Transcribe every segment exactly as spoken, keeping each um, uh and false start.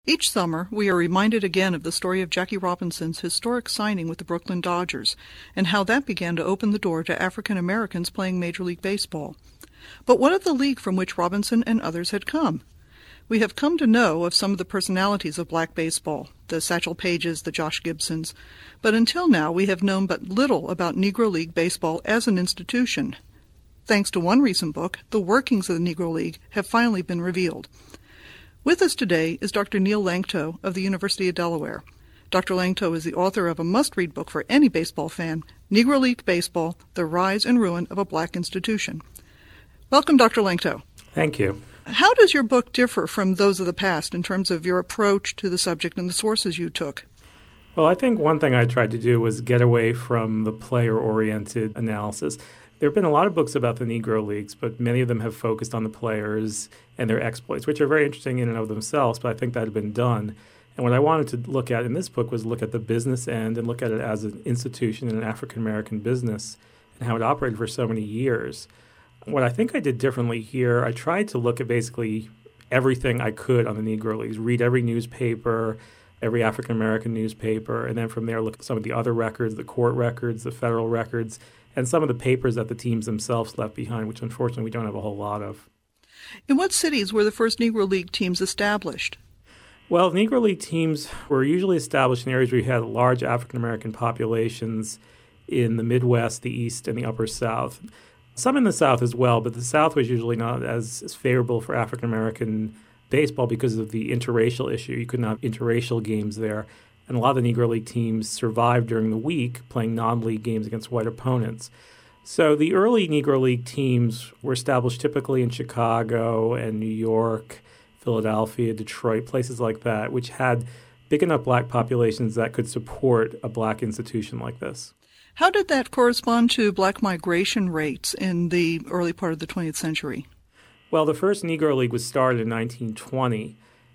Each summer, we are reminded again of the story of Jackie Robinson's historic signing with the Brooklyn Dodgers and how that began to open the door to African Americans playing Major League Baseball. But what of the league from which Robinson and others had come? We have come to know of some of the personalities of black baseball, the Satchel Paiges, the Josh Gibsons, but until now we have known but little about Negro League baseball as an institution. Thanks to one recent book, the workings of the Negro League have finally been revealed. With us today is Doctor Neil Langto of the University of Delaware. Doctor Langto is the author of a must-read book for any baseball fan, Negro League Baseball, The Rise and Ruin of a Black Institution. Welcome, Doctor Langto. Thank you. How does your book differ from those of the past in terms of your approach to the subject and the sources you took? Well, I think one thing I tried to do was get away from the player-oriented analysis. There have been a lot of books about the Negro Leagues, but many of them have focused on the players and their exploits, which are very interesting in and of themselves, but I think that had been done. And what I wanted to look at in this book was look at the business end and look at it as an institution and an African-American business and how it operated for so many years. What I think I did differently here, I tried to look at basically everything I could on the Negro Leagues, read every newspaper, every African-American newspaper, and then from there look at some of the other records, the court records, the federal records, and some of the papers that the teams themselves left behind, which unfortunately we don't have a whole lot of. In what cities were the first Negro League teams established? Well, Negro League teams were usually established in areas where you had large African-American populations in the Midwest, the East, and the Upper South. Some in the South as well, but the South was usually not as, as favorable for African-American baseball because of the interracial issue. You couldn't have interracial games there. And a lot of the Negro League teams survived during the week playing non-league games against white opponents. So the early Negro League teams were established typically in Chicago and New York, Philadelphia, Detroit, places like that, which had big enough black populations that could support a black institution like this. How did that correspond to black migration rates in the early part of the twentieth century? Well, the first Negro League was started in nineteen twenty.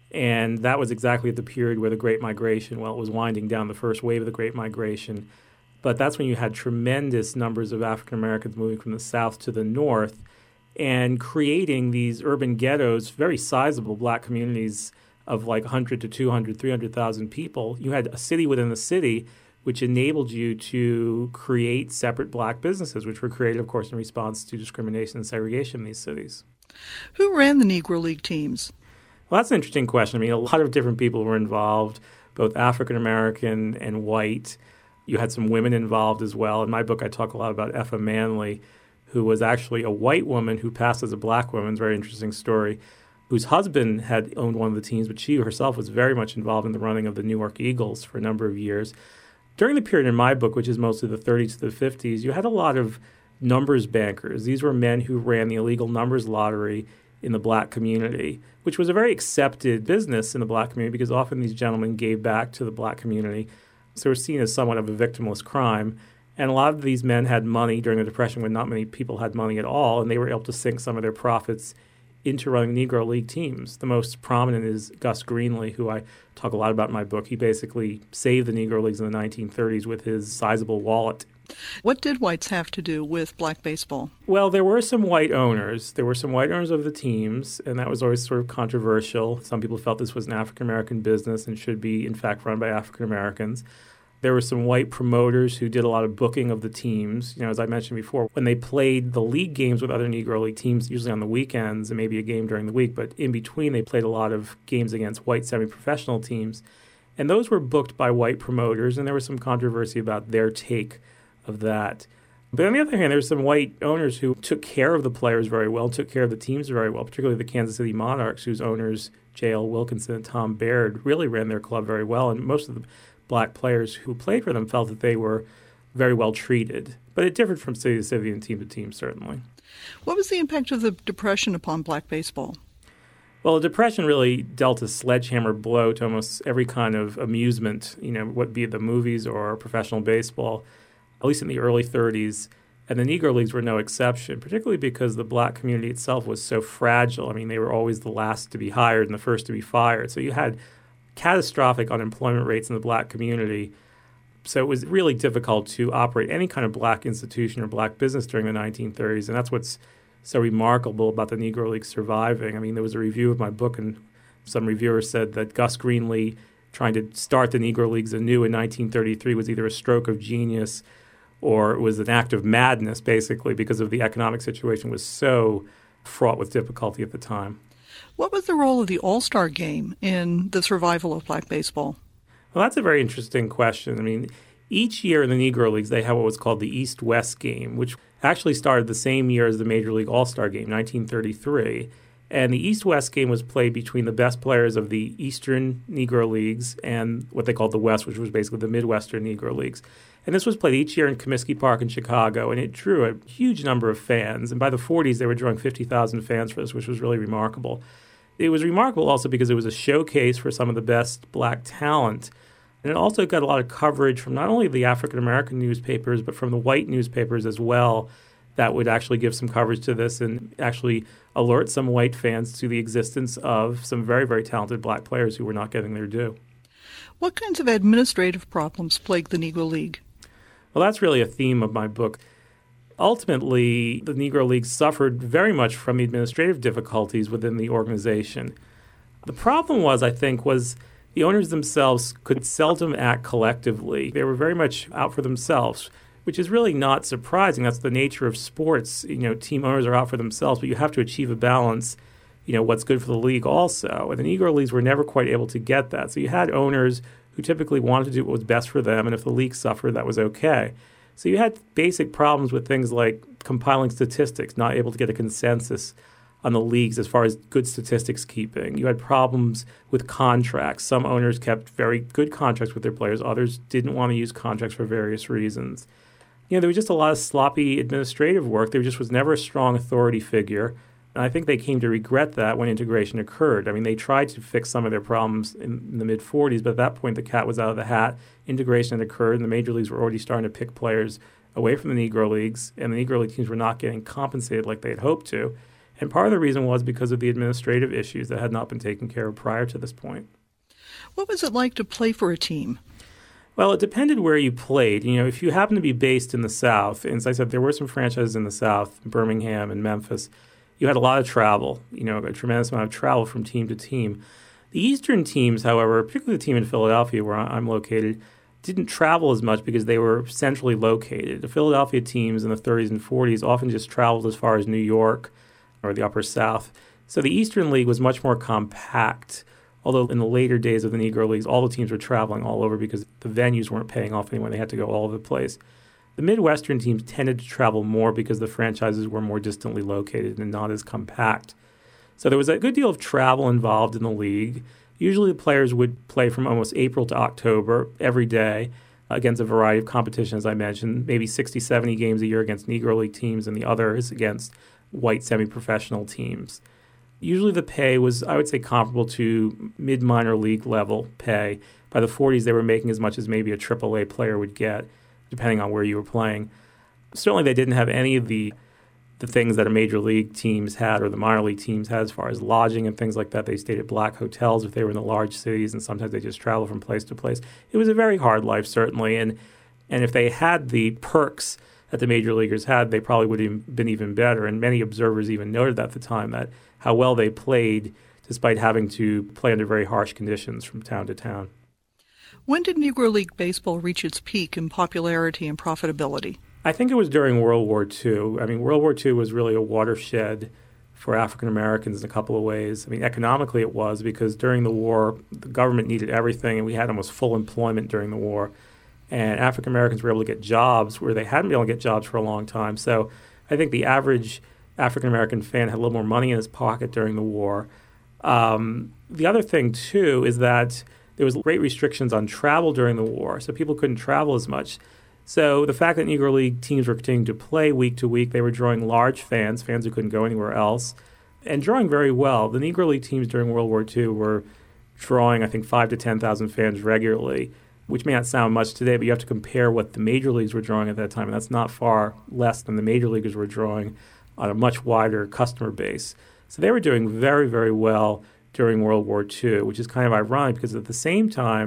And that was exactly at the period where the Great Migration, well, it was winding down, the first wave of the Great Migration. But that's when you had tremendous numbers of African Americans moving from the South to the North and creating these urban ghettos, very sizable black communities of like one hundred to two hundred, three hundred thousand people. You had a city within the city, which enabled you to create separate black businesses, which were created, of course, in response to discrimination and segregation in these cities. Who ran the Negro League teams? Well, that's an interesting question. I mean, a lot of different people were involved, both African-American and white. You had some women involved as well. In my book, I talk a lot about Effa Manley, who was actually a white woman who passed as a black woman. It's a very interesting story, whose husband had owned one of the teams, but she herself was very much involved in the running of the Newark Eagles for a number of years. During the period in my book, which is mostly the thirties to the fifties, you had a lot of numbers bankers. These were men who ran the illegal numbers lottery in the black community, which was a very accepted business in the black community because often these gentlemen gave back to the black community. So they were seen as somewhat of a victimless crime. And a lot of these men had money during the Depression when not many people had money at all, and they were able to sink some of their profits into running Negro League teams. The most prominent is Gus Greenlee, who I talk a lot about in my book. He basically saved the Negro Leagues in the nineteen thirties with his sizable wallet. What did whites have to do with black baseball? Well, there were some white owners. There were some white owners of the teams, and that was always sort of controversial. Some people felt this was an African-American business and should be, in fact, run by African-Americans. There were some white promoters who did a lot of booking of the teams. You know, as I mentioned before, when they played the league games with other Negro League teams, usually on the weekends and maybe a game during the week, but in between they played a lot of games against white semi-professional teams. And those were booked by white promoters, and there was some controversy about their take of that. But on the other hand, there's some white owners who took care of the players very well, took care of the teams very well, particularly the Kansas City Monarchs, whose owners, J L Wilkinson and Tom Baird, really ran their club very well. And most of the black players who played for them felt that they were very well treated. But it differed from city to city and team to team, certainly. What was the impact of the Depression upon black baseball? Well, the Depression really dealt a sledgehammer blow to almost every kind of amusement, you know, what be it the movies or professional baseball, at least in the early thirties. And the Negro Leagues were no exception, particularly because the black community itself was so fragile. I mean, they were always the last to be hired and the first to be fired. So you had catastrophic unemployment rates in the black community. So it was really difficult to operate any kind of black institution or black business during the nineteen thirties. And that's what's so remarkable about the Negro League surviving. I mean, there was a review of my book in Some reviewers said that Gus Greenlee trying to start the Negro Leagues anew in nineteen thirty-three was either a stroke of genius or it was an act of madness, basically, because of the economic situation was so fraught with difficulty at the time. What was the role of the All-Star Game in the survival of black baseball? Well, that's a very interesting question. I mean, each year in the Negro Leagues, they have what was called the East-West Game, which actually started the same year as the Major League All-Star Game, nineteen thirty-three. And the East-West Game was played between the best players of the Eastern Negro Leagues and what they called the West, which was basically the Midwestern Negro Leagues. And this was played each year in Comiskey Park in Chicago, and it drew a huge number of fans. And by the forties, they were drawing fifty thousand fans for this, which was really remarkable. It was remarkable also because it was a showcase for some of the best black talent. And it also got a lot of coverage from not only the African-American newspapers, but from the white newspapers as well, that would actually give some coverage to this and actually alert some white fans to the existence of some very, very talented black players who were not getting their due. What kinds of administrative problems plagued the Negro League? Well, that's really a theme of my book. Ultimately, the Negro League suffered very much from the administrative difficulties within the organization. The problem was, I think, was the owners themselves could seldom act collectively. They were very much out for themselves, which is really not surprising. That's the nature of sports. You know, team owners are out for themselves, but you have to achieve a balance, you know, what's good for the league also. And the Negro Leagues were never quite able to get that. So you had owners who typically wanted to do what was best for them, and if the league suffered, that was okay. So you had basic problems with things like compiling statistics, not able to get a consensus on the leagues as far as good statistics keeping. You had problems with contracts. Some owners kept very good contracts with their players. Others didn't want to use contracts for various reasons. You know, there was just a lot of sloppy administrative work. There just was never a strong authority figure. And I think they came to regret that when integration occurred. I mean, they tried to fix some of their problems in, in the mid-forties, but at that point the cat was out of the hat. Integration had occurred, and the major leagues were already starting to pick players away from the Negro Leagues, and the Negro League teams were not getting compensated like they had hoped to. And part of the reason was because of the administrative issues that had not been taken care of prior to this point. What was it like to play for a team? Well, it depended where you played. You know, if you happened to be based in the South, and as I said, there were some franchises in the South, Birmingham and Memphis, you had a lot of travel, you know, a tremendous amount of travel from team to team. The Eastern teams, however, particularly the team in Philadelphia where I'm located, didn't travel as much because they were centrally located. The Philadelphia teams in the thirties and forties often just traveled as far as New York or the Upper South. So the Eastern League was much more compact, although in the later days of the Negro Leagues, all the teams were traveling all over because the venues weren't paying off anymore. They had to go all over the place. The Midwestern teams tended to travel more because the franchises were more distantly located and not as compact. So there was a good deal of travel involved in the league. Usually the players would play from almost April to October every day against a variety of competitions, as I mentioned, maybe sixty, seventy games a year against Negro League teams and the others against white semi-professional teams. Usually the pay was, I would say, comparable to mid-minor league level pay. By the forties, they were making as much as maybe a triple A player would get, depending on where you were playing. Certainly they didn't have any of the the things that a major league teams had or the minor league teams had as far as lodging and things like that. They stayed at black hotels if they were in the large cities, and sometimes they just traveled from place to place. It was a very hard life, certainly, and and if they had the perks that the major leaguers had, they probably would have been even better. And many observers even noted at the time that how well they played despite having to play under very harsh conditions from town to town. When did Negro League baseball reach its peak in popularity and profitability? I think it was during World War Two. I mean, World War Two was really a watershed for African Americans in a couple of ways. I mean, economically it was because during the war, the government needed everything, and we had almost full employment during the war. And African Americans were able to get jobs where they hadn't been able to get jobs for a long time. So I think the average African American fan had a little more money in his pocket during the war. Um, the other thing, too, is that there was great restrictions on travel during the war, so people couldn't travel as much. So the fact that Negro League teams were continuing to play week to week, they were drawing large fans, fans who couldn't go anywhere else, and drawing very well. The Negro League teams during World War Two were drawing, I think, five to ten thousand fans regularly, which may not sound much today, but you have to compare what the major leagues were drawing at that time, and that's not far less than the major leaguers were drawing on a much wider customer base. So they were doing very, very well during World War Two, which is kind of ironic because at the same time,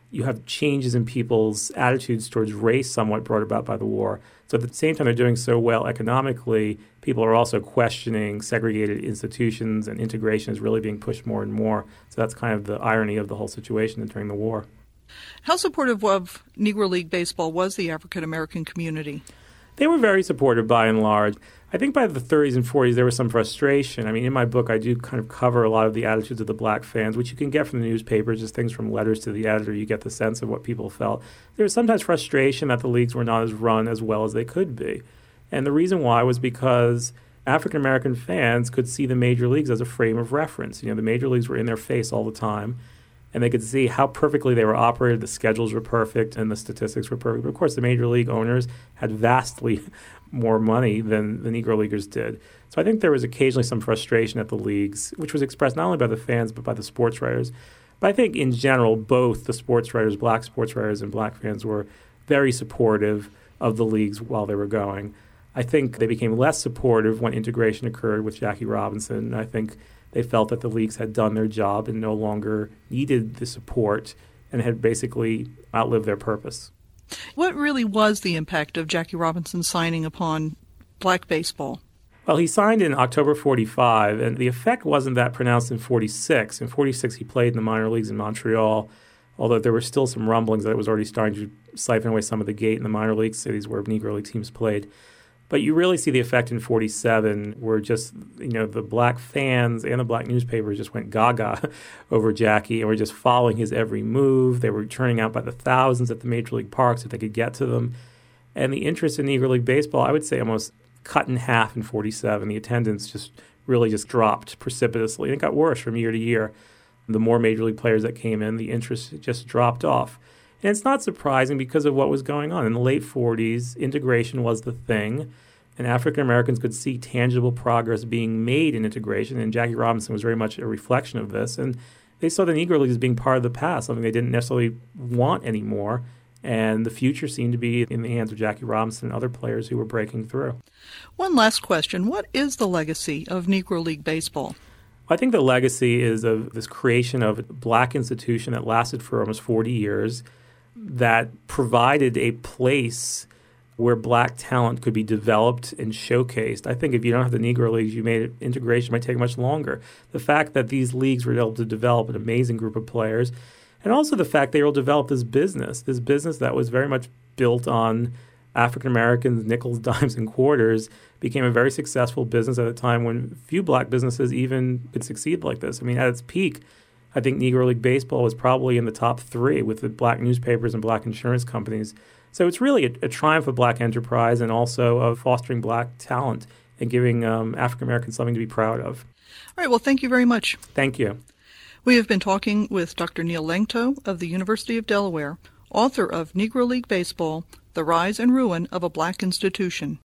You have changes in people's attitudes towards race somewhat brought about by the war. So at the same time they're doing so well economically, people are also questioning segregated institutions, and integration is really being pushed more and more. So that's kind of the irony of the whole situation during the war. How supportive of Negro League Baseball was the African American community? They were very supportive by and large. I think by the thirties and forties there was some frustration. I mean, in my book I do kind of cover a lot of the attitudes of the black fans, which you can get from the newspapers, just things from letters to the editor. You get the sense of what people felt. There was sometimes frustration that the leagues were not as run as well as they could be. And the reason why was because African American fans could see the major leagues as a frame of reference. You know, the major leagues were in their face all the time, and they could see how perfectly they were operated. The schedules were perfect and the statistics were perfect. But of course, the major league owners had vastly more money than the Negro Leaguers did. So I think there was occasionally some frustration at the leagues, which was expressed not only by the fans but by the sports writers. But I think in general, both the sports writers, black sports writers and black fans, were very supportive of the leagues while they were going. I think they became less supportive when integration occurred with Jackie Robinson. I think they felt that the leagues had done their job and no longer needed the support and had basically outlived their purpose. What really was the impact of Jackie Robinson signing upon black baseball? Well, he signed in October forty-five, and the effect wasn't that pronounced in forty-six. In forty-six, he played in the minor leagues in Montreal, although there were still some rumblings that it was already starting to siphon away some of the gate in the minor league cities where Negro League teams played. But you really see the effect in forty-seven, where just, you know, the black fans and the black newspapers just went gaga over Jackie and were just following his every move. They were turning out by the thousands at the major league parks if they could get to them. And the interest in Negro League baseball, I would say, almost cut in half in forty-seven. The attendance just really just dropped precipitously. And it got worse from year to year. The more major league players that came in, the interest just dropped off. And it's not surprising because of what was going on. In the late forties, integration was the thing, and African Americans could see tangible progress being made in integration, and Jackie Robinson was very much a reflection of this. And they saw the Negro League as being part of the past, something they didn't necessarily want anymore, and the future seemed to be in the hands of Jackie Robinson and other players who were breaking through. One last question. What is the legacy of Negro League Baseball? I think the legacy is of this creation of a black institution that lasted for almost forty years, that provided a place where black talent could be developed and showcased. I think if you don't have the Negro Leagues, you made it, integration might take much longer. The fact that these leagues were able to develop an amazing group of players, and also the fact they were able to develop this business, this business that was very much built on African Americans, nickels, dimes, and quarters, became a very successful business at a time when few black businesses even could succeed like this. I mean, at its peak, I think Negro League Baseball was probably in the top three with the black newspapers and black insurance companies. So it's really a, a triumph of black enterprise and also of fostering black talent and giving um, African Americans something to be proud of. All right. Well, thank you very much. Thank you. We have been talking with Doctor Neil Langto of the University of Delaware, author of Negro League Baseball, The Rise and Ruin of a Black Institution.